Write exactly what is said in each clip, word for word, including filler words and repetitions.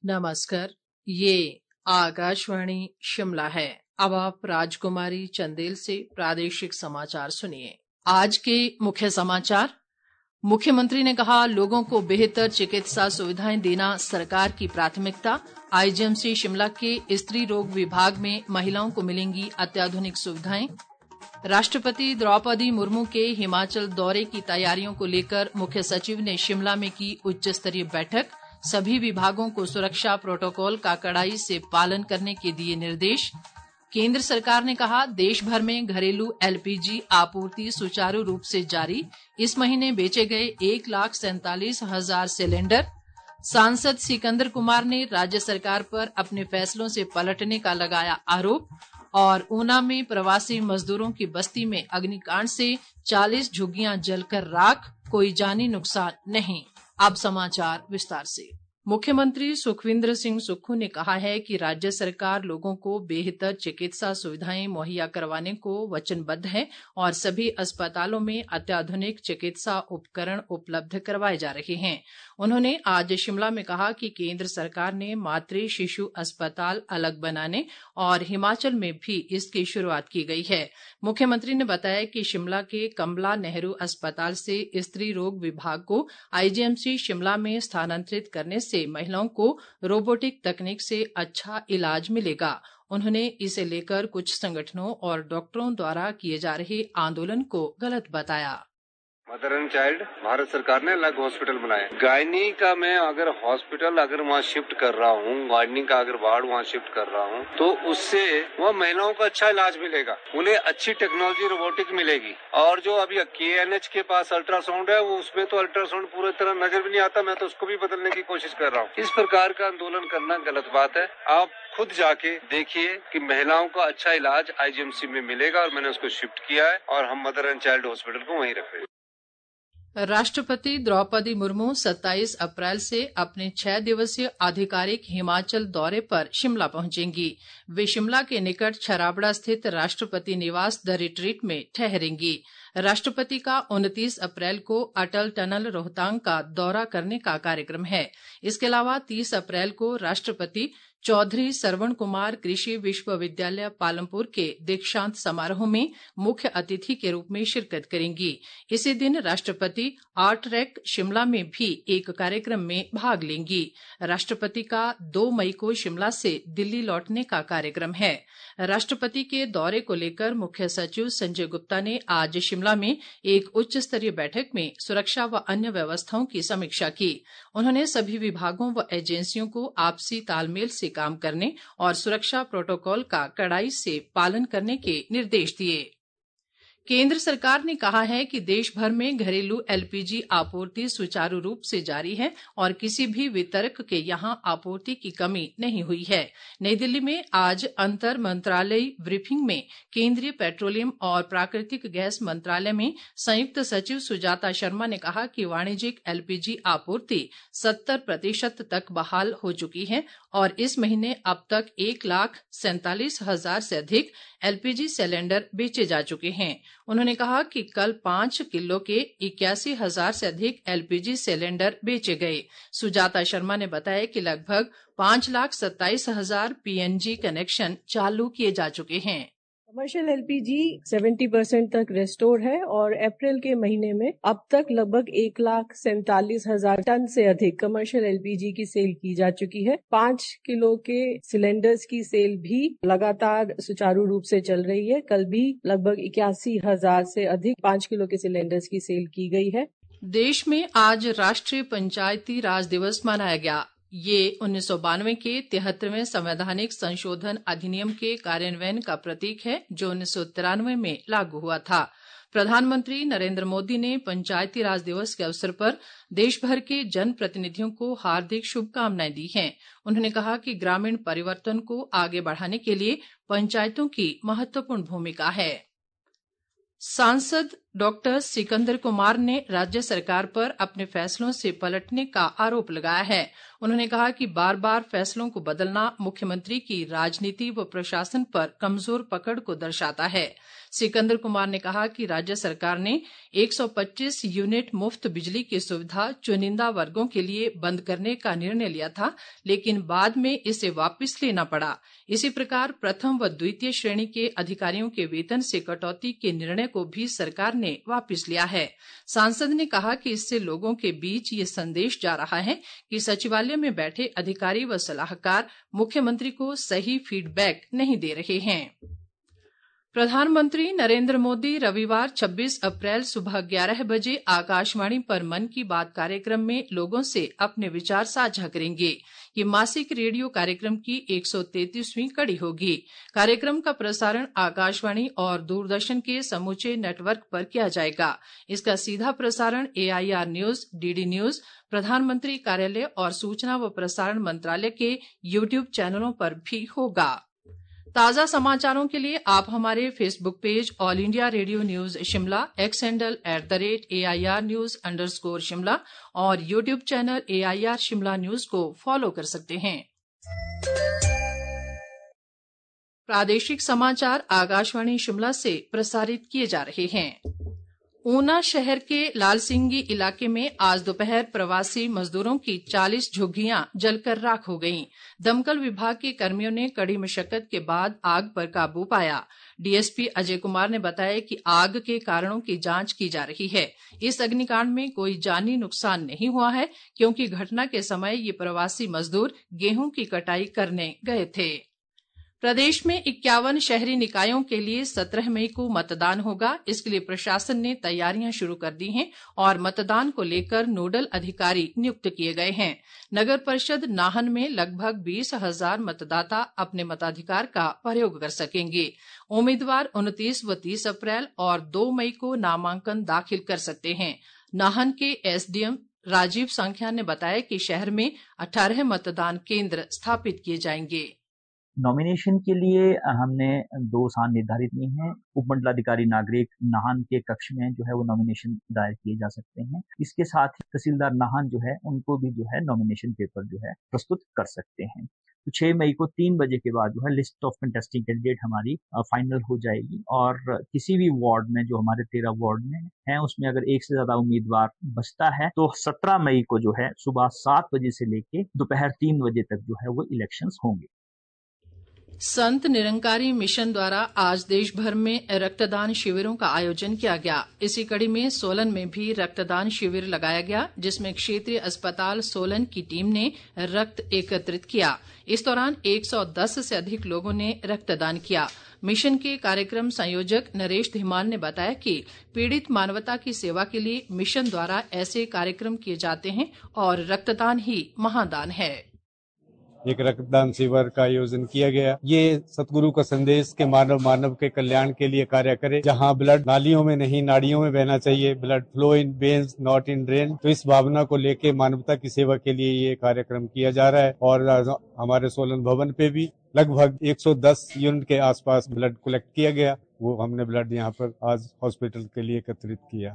नमस्कार, ये आकाशवाणी शिमला है। अब आप राजकुमारी चंदेल से प्रादेशिक समाचार सुनिए। आज के मुख्य समाचार। मुख्यमंत्री ने कहा, लोगों को बेहतर चिकित्सा सुविधाएं देना सरकार की प्राथमिकता। आईजीएमसी शिमला के स्त्री रोग विभाग में महिलाओं को मिलेंगी अत्याधुनिक सुविधाएं। राष्ट्रपति द्रौपदी मुर्मू के हिमाचल दौरे की तैयारियों को लेकर मुख्य सचिव ने शिमला में की उच्च स्तरीय बैठक। सभी विभागों को सुरक्षा प्रोटोकॉल का कड़ाई से पालन करने के दिए निर्देश। केंद्र सरकार ने कहा, देश भर में घरेलू एलपीजी आपूर्ति सुचारू रूप से जारी। इस महीने बेचे गए एक लाख सैंतालीस हजार सिलेंडर। सांसद सिकंदर कुमार ने राज्य सरकार पर अपने फैसलों से पलटने का लगाया आरोप। और ऊना में प्रवासी मजदूरों की बस्ती में अग्निकांड से चालीस झुग्गियां जलकर राख, कोई जानी नुकसान नहीं। अब समाचार विस्तार से। मुख्यमंत्री सुखविंदर सिंह सुक्खू ने कहा है कि राज्य सरकार लोगों को बेहतर चिकित्सा सुविधाएं मुहैया करवाने को वचनबद्ध है और सभी अस्पतालों में अत्याधुनिक चिकित्सा उपकरण उपलब्ध करवाए जा रहे हैं। उन्होंने आज शिमला में कहा कि केंद्र सरकार ने मातृ शिशु अस्पताल अलग बनाने और हिमाचल में भी इसकी शुरुआत की गई है। मुख्यमंत्री ने बताया कि शिमला के कमला नेहरू अस्पताल से स्त्री रोग विभाग को आईजीएमसी शिमला में स्थानांतरित करने से महिलाओं को रोबोटिक तकनीक से अच्छा इलाज मिलेगा। उन्होंने इसे लेकर कुछ संगठनों और डॉक्टरों द्वारा किए जा रहे आंदोलन को गलत बताया। मदर एंड चाइल्ड भारत सरकार ने अलग हॉस्पिटल बनाए। गायनी का मैं अगर हॉस्पिटल अगर वहाँ शिफ्ट कर रहा हूँ, गायनी का अगर वार्ड वहाँ शिफ्ट कर रहा हूँ, तो उससे वह महिलाओं को अच्छा इलाज मिलेगा, उन्हें अच्छी टेक्नोलॉजी रोबोटिक मिलेगी। और जो अभी केएनएच के पास अल्ट्रासाउंड है, वो उसमें तो अल्ट्रासाउंड पूरी तरह नजर भी नहीं आता। मैं तो उसको भी बदलने की कोशिश कर रहा हूँ। इस प्रकार का आंदोलन करना गलत बात है। आप खुद जाके देखिए कि महिलाओं को अच्छा इलाज आईजीएमसी में मिलेगा और मैंने उसको शिफ्ट किया है और हम मदर एंड चाइल्ड हॉस्पिटल को वहीं रख रहे हैं। राष्ट्रपति द्रौपदी मुर्मू सत्ताईस अप्रैल से अपने छह दिवसीय आधिकारिक हिमाचल दौरे पर शिमला पहुंचेंगी। वे शिमला के निकट छराबड़ा स्थित राष्ट्रपति निवास द रिट्रीट में ठहरेंगी। राष्ट्रपति का उनतीस अप्रैल को अटल टनल रोहतांग का दौरा करने का कार्यक्रम है। इसके अलावा तीस अप्रैल को राष्ट्रपति चौधरी सरवण कुमार कृषि विश्वविद्यालय पालमपुर के दीक्षांत समारोह में मुख्य अतिथि के रूप में शिरकत करेंगी। इसी दिन राष्ट्रपति आर्ट रैक शिमला में भी एक कार्यक्रम में भाग लेंगी। राष्ट्रपति का दो मई को शिमला से दिल्ली लौटने का कार्यक्रम है। राष्ट्रपति के दौरे को लेकर मुख्य सचिव संजय गुप्ता ने आज शिमला में एक उच्च स्तरीय बैठक में सुरक्षा व अन्य व्यवस्थाओं की समीक्षा की। उन्होंने सभी विभागों व एजेंसियों को आपसी तालमेल से काम करने और सुरक्षा प्रोटोकॉल का कड़ाई से पालन करने के निर्देश दिए। केंद्र सरकार ने कहा है कि देश भर में घरेलू एलपीजी आपूर्ति सुचारू रूप से जारी है और किसी भी वितरक के यहां आपूर्ति की कमी नहीं हुई है। नई दिल्ली में आज अंतर मंत्रालयी ब्रीफिंग में केंद्रीय पेट्रोलियम और प्राकृतिक गैस मंत्रालय में संयुक्त सचिव सुजाता शर्मा ने कहा कि वाणिज्यिक एलपीजी आपूर्ति सत्तर प्रतिशत तक बहाल हो चुकी है और इस महीने अब तक एक लाख सैंतालीस हजार से अधिक एलपीजी सिलेंडर बेचे जा चुके हैं। उन्होंने कहा कि कल पांच किलो के इक्यासी हजार से अधिक एलपीजी सिलेंडर बेचे गए। सुजाता शर्मा ने बताया कि लगभग पांच लाख सत्ताईस हजार पीएनजी कनेक्शन चालू किए जा चुके हैं। कमर्शियल एलपीजी सत्तर परसेंट तक रेस्टोर है और अप्रैल के महीने में अब तक लगभग एक लाख सैंतालीस हजार टन से अधिक कमर्शियल एलपीजी की सेल की जा चुकी है। पांच किलो के सिलेंडर्स की सेल भी लगातार सुचारू रूप से चल रही है। कल भी लगभग इक्यासी हजार से अधिक पांच किलो के सिलेंडर्स की सेल की गई है। देश में आज राष्ट्रीय पंचायती राज दिवस मनाया गया। ये उन्नीस सौ बानवे के तिहत्तरवें संवैधानिक संशोधन अधिनियम के कार्यान्वयन का प्रतीक है, जो उन्नीस सौ तिरानवे में लागू हुआ था। प्रधानमंत्री नरेंद्र मोदी ने पंचायती राज दिवस के अवसर पर देश भर के जनप्रतिनिधियों को हार्दिक शुभकामनाएं दी हैं। उन्होंने कहा कि ग्रामीण परिवर्तन को आगे बढ़ाने के लिए पंचायतों की महत्वपूर्ण भूमिका है। सांसद डॉक्टर सिकंदर कुमार ने राज्य सरकार पर अपने फैसलों से पलटने का आरोप लगाया है। उन्होंने कहा कि बार बार फैसलों को बदलना मुख्यमंत्री की राजनीति व प्रशासन पर कमजोर पकड़ को दर्शाता है। सिकंदर कुमार ने कहा कि राज्य सरकार ने एक सौ पच्चीस यूनिट मुफ्त बिजली की सुविधा चुनिंदा वर्गों के लिए बंद करने का निर्णय लिया था, लेकिन बाद में इसे वापस लेना पड़ा। इसी प्रकार प्रथम व द्वितीय श्रेणी के अधिकारियों के वेतन से कटौती के निर्णय को भी सरकार ने वापस लिया है। सांसद ने कहा कि इससे लोगों के बीच ये संदेश जा रहा है कि सचिवालय में बैठे अधिकारी व सलाहकार मुख्यमंत्री को सही फीडबैक नहीं दे रहे हैं। प्रधानमंत्री नरेंद्र मोदी रविवार छब्बीस अप्रैल सुबह ग्यारह बजे आकाशवाणी पर मन की बात कार्यक्रम में लोगों से अपने विचार साझा करेंगे। ये मासिक रेडियो कार्यक्रम की एक सौ तैंतीसवीं कड़ी होगी। कार्यक्रम का प्रसारण आकाशवाणी और दूरदर्शन के समूचे नेटवर्क पर किया जाएगा। इसका सीधा प्रसारण एआईआर न्यूज, डीडी न्यूज, प्रधानमंत्री कार्यालय और सूचना व प्रसारण मंत्रालय के यूट्यूब चैनलों पर भी होगा। ताज़ा समाचारों के लिए आप हमारे Facebook page All India Radio news Shimla, X handle at the rate AIR news underscore Shimla और YouTube channel AIR Shimla news को फॉलो कर सकते हैं। प्रादेशिक समाचार आकाशवाणी शिमला से प्रसारित किए जा रहे हैं। ऊना शहर के लालसिंगी इलाके में आज दोपहर प्रवासी मजदूरों की चालीस झुग्गियां जलकर राख हो गईं। दमकल विभाग के कर्मियों ने कड़ी मशक्कत के बाद आग पर काबू पाया। डीएसपी अजय कुमार ने बताया कि आग के कारणों की जांच की जा रही है। इस अग्निकांड में कोई जानी नुकसान नहीं हुआ है, क्योंकि घटना के समय ये प्रवासी मजदूर गेहूं की कटाई करने गए थे। प्रदेश में इक्यावन शहरी निकायों के लिए सत्रह मई को मतदान होगा। इसके लिए प्रशासन ने तैयारियां शुरू कर दी हैं और मतदान को लेकर नोडल अधिकारी नियुक्त किए गए हैं। नगर परिषद नाहन में लगभग बीस हजार मतदाता अपने मताधिकार का प्रयोग कर सकेंगे। उम्मीदवार उनतीस व तीस अप्रैल और दो मई को नामांकन दाखिल कर सकते हैं। नाहन के एसडीएम राजीव सांख्या ने बताया कि शहर में अठारह मतदान केंद्र स्थापित किए जाएंगे। नॉमिनेशन के लिए हमने दो स्थान निर्धारित किए हैं। उपमंडलाधिकारी नागरिक नाहन के कक्ष में जो है वो नॉमिनेशन दायर किए जा सकते हैं। इसके साथ ही तहसीलदार नाहन जो है उनको भी जो है नॉमिनेशन पेपर जो है प्रस्तुत कर सकते हैं। तो छह मई को तीन बजे के बाद जो है लिस्ट ऑफ कंटेस्टिंग कैंडिडेट हमारी फाइनल हो जाएगी और किसी भी वार्ड में जो हमारे तेरह वार्ड में है उसमें अगर एक से ज्यादा उम्मीदवार बचता है तो सत्रह मई को जो है सुबह सात बजे से लेके दोपहर तीन बजे तक जो है वो इलेक्शंस होंगे। संत निरंकारी मिशन द्वारा आज देश भर में रक्तदान शिविरों का आयोजन किया गया। इसी कड़ी में सोलन में भी रक्तदान शिविर लगाया गया, जिसमें क्षेत्रीय अस्पताल सोलन की टीम ने रक्त एकत्रित किया। इस दौरान एक सौ दस से अधिक लोगों ने रक्तदान किया। मिशन के कार्यक्रम संयोजक नरेश धीमान ने बताया कि पीड़ित मानवता की सेवा के लिए मिशन द्वारा ऐसे कार्यक्रम किए जाते हैं और रक्तदान ही महादान है। एक रक्तदान शिविर का आयोजन किया गया। ये सतगुरु का संदेश के मानव मानव के कल्याण के लिए कार्य करे। जहां ब्लड नालियों में नहीं नाड़ियों में बहना चाहिए, blood flow in veins not in drain. तो इस भावना को लेके मानवता की सेवा के लिए ये कार्यक्रम किया जा रहा है और हमारे सोलन भवन पे भी लगभग एक सौ दस यूनिट के आसपास ब्लड कलेक्ट किया गया। वो हमने ब्लड यहाँ पर आज हॉस्पिटल के लिए एकत्रित किया।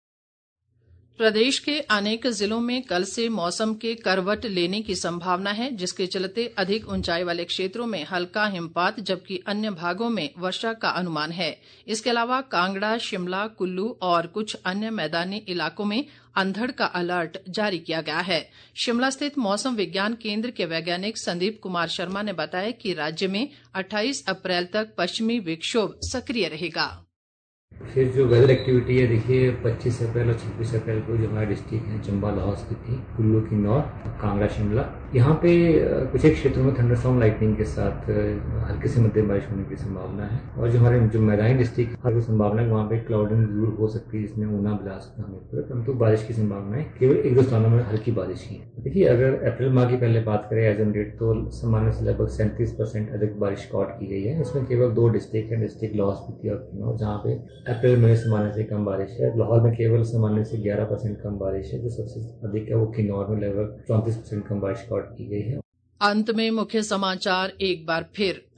प्रदेश के अनेक जिलों में कल से मौसम के करवट लेने की संभावना है, जिसके चलते अधिक ऊंचाई वाले क्षेत्रों में हल्का हिमपात जबकि अन्य भागों में वर्षा का अनुमान है। इसके अलावा कांगड़ा, शिमला, कुल्लू और कुछ अन्य मैदानी इलाकों में अंधड़ का अलर्ट जारी किया गया है। शिमला स्थित मौसम विज्ञान केंद्र के वैज्ञानिक संदीप कुमार शर्मा ने बताया कि राज्य में अट्ठाईस अप्रैल तक पश्चिमी विक्षोभ सक्रिय रहेगा। फिर जो वेदर एक्टिविटी है, देखिए पच्चीस अप्रैल और छब्बीस अप्रैल को जो हमारे डिस्ट्रिक्ट हैं चंबा, लाहौल स्पीति, कुल्लू, किन्नौर, कांगड़ा, शिमला, यहाँ पे कुछ एक क्षेत्रों में थंडरस्टॉर्म लाइटनिंग के साथ हल्की से मध्यम बारिश होने की संभावना है। और जो हमारे जो मैदानी डिस्ट्रिक्ट है संभावना है वहाँ पे क्लाउडिंग जरूर हो सकती है, जिसमें ऊना, बिलासपुर, हमीरपुर, परंतु बारिश की संभावना है केवल एक दो स्थानों में हल्की बारिश की है। देखिए अगर अप्रैल माह की पहले बात करें एज ऑन डेट तो सामान्य से लगभग सैंतीस परसेंट अधिक बारिश रिकॉर्ड की गई है। इसमें केवल दो डिस्ट्रिक्ट है, डिस्ट्रिक्ट लाहौल स्पीति और किन्नौर, जहाँ पे अप्रैल में सामान्य से कम बारिश है। लाहौल में केवल सामान्य से ग्यारह परसेंट कम बारिश है। जो सबसे अधिक है वो किन्नौर में लगभग चौंतीस परसेंट कम बारिश रिकॉर्ड की गई है। अंत में मुख्य समाचार एक बार फिर।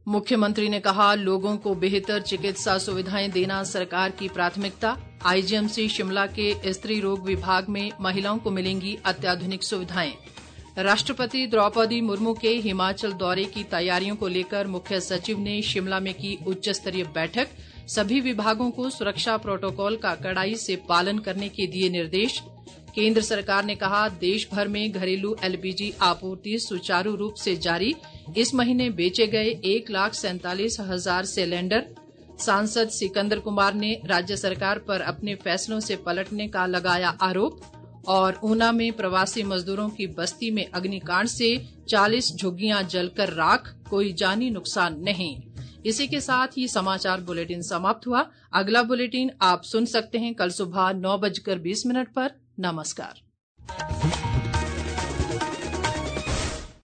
मुख्यमंत्री ने कहा, लोगों को बेहतर चिकित्सा सुविधाएं देना सरकार की प्राथमिकता। आईजीएमसी शिमला के स्त्री रोग विभाग में महिलाओं को मिलेंगी अत्याधुनिक सुविधाएं। राष्ट्रपति द्रौपदी मुर्मू के हिमाचल दौरे की तैयारियों को लेकर मुख्य सचिव ने शिमला में की उच्च स्तरीय बैठक। सभी विभागों को सुरक्षा प्रोटोकॉल का कड़ाई से पालन करने के दिए निर्देश। केंद्र सरकार ने कहा, देश भर में घरेलू एलपीजी आपूर्ति सुचारू रूप से जारी। इस महीने बेचे गए एक लाख सैंतालीस हजार सिलेंडर। सांसद सिकंदर कुमार ने राज्य सरकार पर अपने फैसलों से पलटने का लगाया आरोप। और ऊना में प्रवासी मजदूरों की बस्ती में अग्निकांड से चालीस झुग्गियां जलकर राख, कोई जानी नुकसान नहीं। इसी के साथ ही समाचार बुलेटिन समाप्त हुआ। अगला बुलेटिन आप सुन सकते हैं कल सुबह नौ बजकर बीस मिनट पर। नमस्कार।